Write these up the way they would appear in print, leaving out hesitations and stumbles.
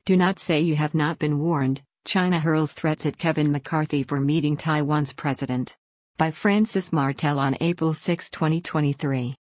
Do not say you have not been warned. China hurls threats at Kevin McCarthy for meeting Taiwan's president. By Francis Martel on April 6, 2023.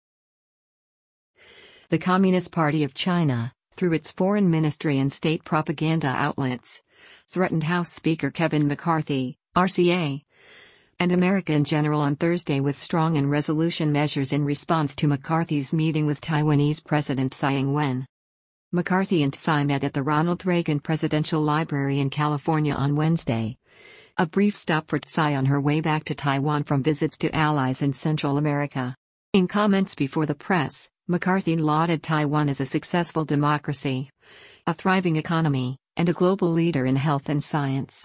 The Communist Party of China, through its foreign ministry and state propaganda outlets, threatened House Speaker Kevin McCarthy, RCA, and America in general on Thursday with strong and resolution measures in response to McCarthy's meeting with Taiwanese President Tsai Ing-wen. McCarthy and Tsai met at the Ronald Reagan Presidential Library in California on Wednesday, a brief stop for Tsai on her way back to Taiwan from visits to allies in Central America. In comments before the press, McCarthy lauded Taiwan as a successful democracy, a thriving economy, and a global leader in health and science.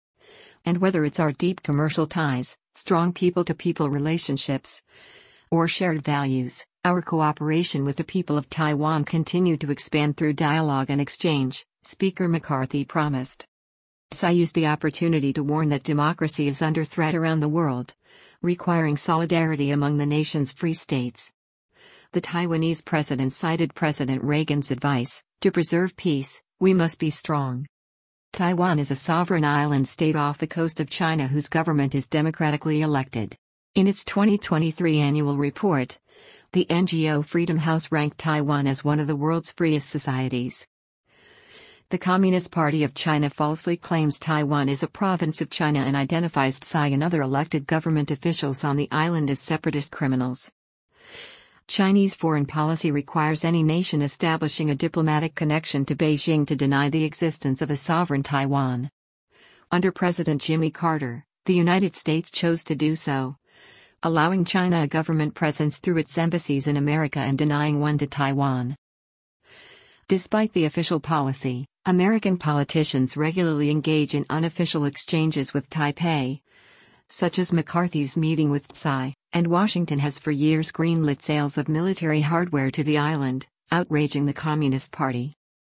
And whether it's our deep commercial ties, strong people-to-people relationships, or shared values, our cooperation with the people of Taiwan continued to expand through dialogue and exchange, Speaker McCarthy promised. Tsai used the opportunity to warn that democracy is under threat around the world, requiring solidarity among the nation's free states. The Taiwanese president cited President Reagan's advice, to preserve peace, we must be strong. Taiwan is a sovereign island state off the coast of China whose government is democratically elected. In its 2023 annual report, the NGO Freedom House ranked Taiwan as one of the world's freest societies. The Communist Party of China falsely claims Taiwan is a province of China and identifies Tsai and other elected government officials on the island as separatist criminals. Chinese foreign policy requires any nation establishing a diplomatic connection to Beijing to deny the existence of a sovereign Taiwan. Under President Jimmy Carter, the United States chose to do so, allowing China a government presence through its embassies in America and denying one to Taiwan. Despite the official policy, American politicians regularly engage in unofficial exchanges with Taipei, such as McCarthy's meeting with Tsai, and Washington has for years greenlit sales of military hardware to the island, outraging the Communist Party.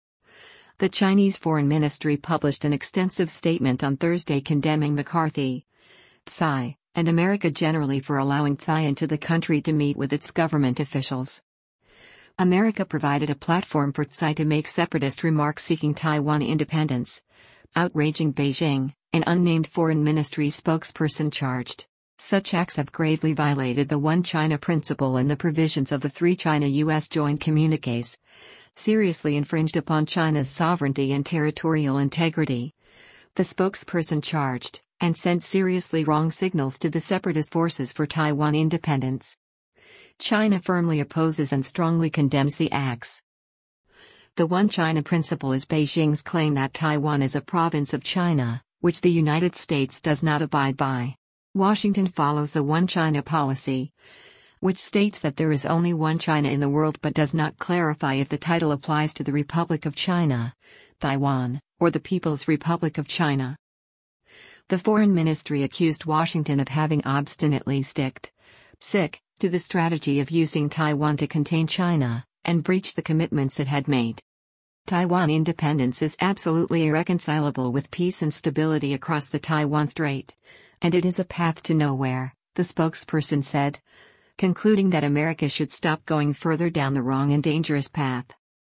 The Chinese Foreign Ministry published an extensive statement on Thursday condemning McCarthy, Tsai, and America generally for allowing Tsai into the country to meet with its government officials. America provided a platform for Tsai to make separatist remarks seeking Taiwan independence, outraging Beijing, an unnamed foreign ministry spokesperson charged. Such acts have gravely violated the One China principle and the provisions of the Three China-U.S. joint communiques, seriously infringed upon China's sovereignty and territorial integrity, the spokesperson charged, and sent seriously wrong signals to the separatist forces for Taiwan independence. China firmly opposes and strongly condemns the acts. The One China principle is Beijing's claim that Taiwan is a province of China, which the United States does not abide by. Washington follows the One China policy, which states that there is only one China in the world but does not clarify if the title applies to the Republic of China, Taiwan, or the People's Republic of China. The Foreign Ministry accused Washington of having obstinately stick to the strategy of using Taiwan to contain China, and breached the commitments it had made. Taiwan independence is absolutely irreconcilable with peace and stability across the Taiwan Strait, and it is a path to nowhere, the spokesperson said, concluding that America should stop going further down the wrong and dangerous path.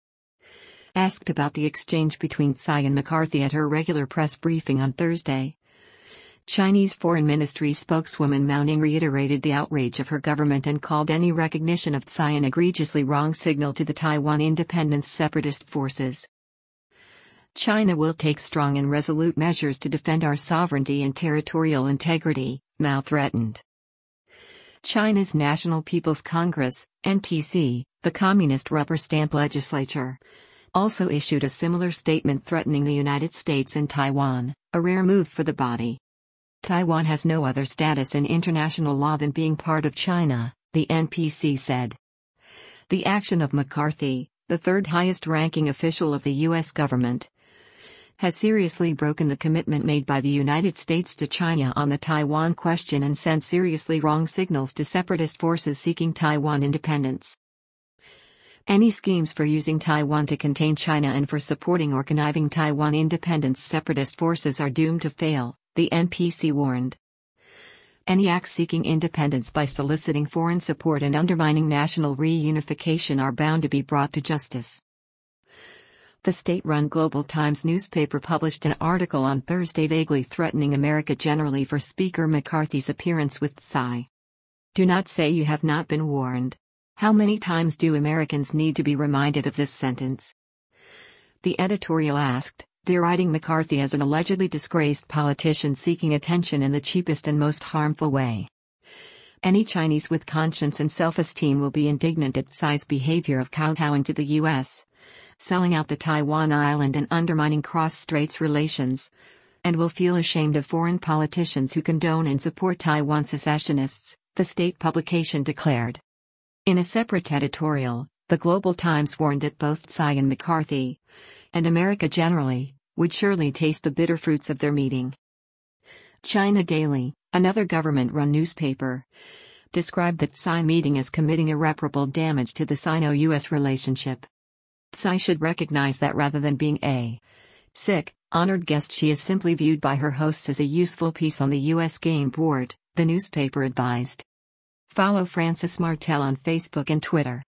Asked about the exchange between Tsai and McCarthy at her regular press briefing on Thursday, Chinese Foreign Ministry spokeswoman Mao Ning reiterated the outrage of her government and called any recognition of Tsai an egregiously wrong signal to the Taiwan independence separatist forces. China will take strong and resolute measures to defend our sovereignty and territorial integrity, Mao threatened. China's National People's Congress, NPC, the communist rubber stamp legislature, also issued a similar statement threatening the United States and Taiwan, a rare move for the body. Taiwan has no other status in international law than being part of China, the NPC said. The action of McCarthy, the third highest-ranking official of the U.S. government, has seriously broken the commitment made by the United States to China on the Taiwan question and sent seriously wrong signals to separatist forces seeking Taiwan independence. Any schemes for using Taiwan to contain China and for supporting or conniving Taiwan independence separatist forces are doomed to fail, the NPC warned. Any acts seeking independence by soliciting foreign support and undermining national reunification are bound to be brought to justice. The state-run Global Times newspaper published an article on Thursday vaguely threatening America generally for Speaker McCarthy's appearance with Tsai. Do not say you have not been warned. How many times do Americans need to be reminded of this sentence? The editorial asked, deriding McCarthy as an allegedly disgraced politician seeking attention in the cheapest and most harmful way. Any Chinese with conscience and self-esteem will be indignant at Tsai's behavior of kowtowing to the U.S., selling out the Taiwan island and undermining cross-straits relations, and will feel ashamed of foreign politicians who condone and support Taiwan secessionists, the state publication declared. In a separate editorial, the Global Times warned that both Tsai and McCarthy, and America generally, would surely taste the bitter fruits of their meeting. China Daily, another government-run newspaper, described the Tsai meeting as committing irreparable damage to the Sino-US relationship. Tsai should recognize that rather than being a sick, honored guest, she is simply viewed by her hosts as a useful piece on the U.S. game board, the newspaper advised. Follow Francis Martel on Facebook and Twitter.